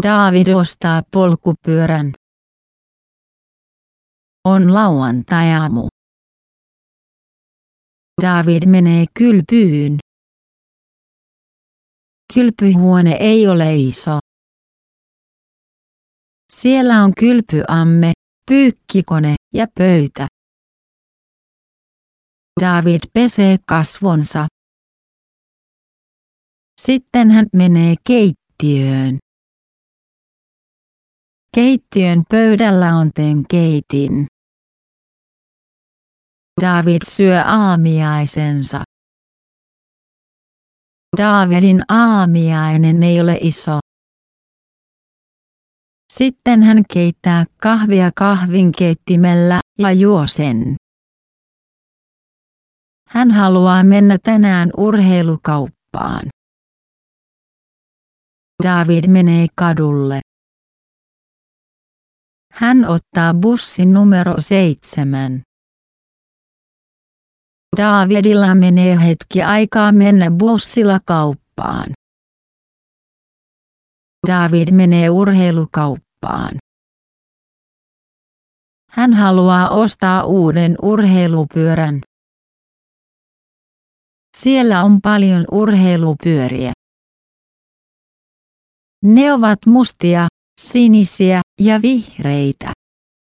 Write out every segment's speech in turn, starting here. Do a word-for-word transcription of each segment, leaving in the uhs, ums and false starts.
David ostaa polkupyörän. On lauantai-aamu. David menee kylpyyn. Kylpyhuone ei ole iso. Siellä on kylpyamme, pyykkikone ja pöytä. David pesee kasvonsa. Sitten hän menee keittiöön. Keittiön pöydällä on tenkeitin. David syö aamiaisensa. Davidin aamiainen ei ole iso. Sitten hän keittää kahvia kahvinkeittimellä ja juo sen. Hän haluaa mennä tänään urheilukauppaan. David menee kadulle. Hän ottaa bussin numero seitsemän. Davidilla menee hetki aikaa mennä bussilla kauppaan. David menee urheilukauppaan. Hän haluaa ostaa uuden urheilupyörän. Siellä on paljon urheilupyöriä. Ne ovat mustia, sinisiä ja vihreitä.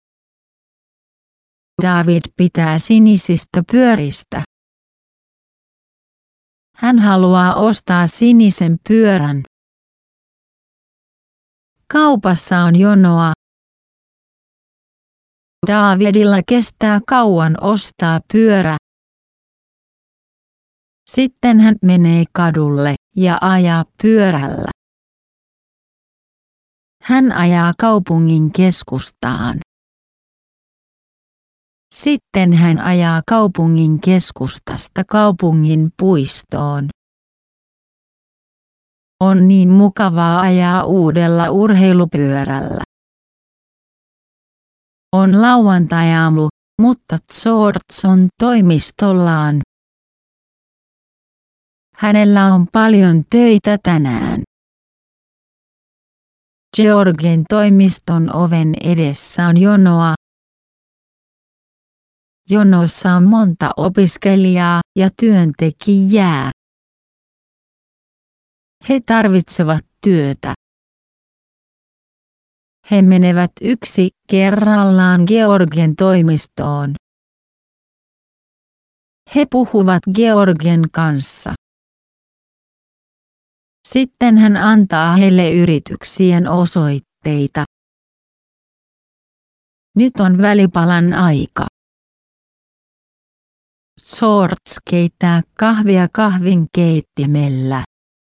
David pitää sinisistä pyöristä. Hän haluaa ostaa sinisen pyörän. Kaupassa on jonoa. Davidilla kestää kauan ostaa pyörä. Sitten hän menee kadulle ja ajaa pyörällä. Hän ajaa kaupungin keskustaan. Sitten hän ajaa kaupungin keskustasta kaupungin puistoon. On niin mukavaa ajaa uudella urheilupyörällä. On lauantai-aamu, mutta George on toimistollaan. Hänellä on paljon töitä tänään. Georgen toimiston oven edessä on jonoa. Jonossa on monta opiskelijaa ja työntekijää. He tarvitsevat työtä. He menevät yksi kerrallaan Georgen toimistoon. He puhuvat Georgen kanssa. Sitten hän antaa heille yrityksien osoitteita. Nyt on välipalan aika. George keittää kahvia kahvinkeittimellä.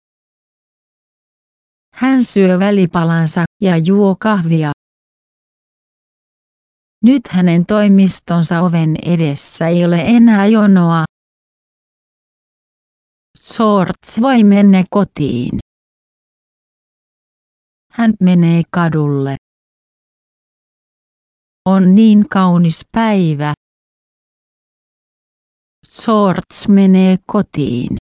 Hän syö välipalansa ja juo kahvia. Nyt hänen toimistonsa oven edessä ei ole enää jonoa. George voi mennä kotiin. Hän menee kadulle. On niin kaunis päivä. George menee kotiin.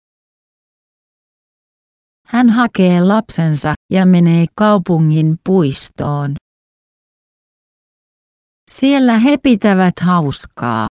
Hän hakee lapsensa ja menee kaupungin puistoon. Siellä he pitävät hauskaa.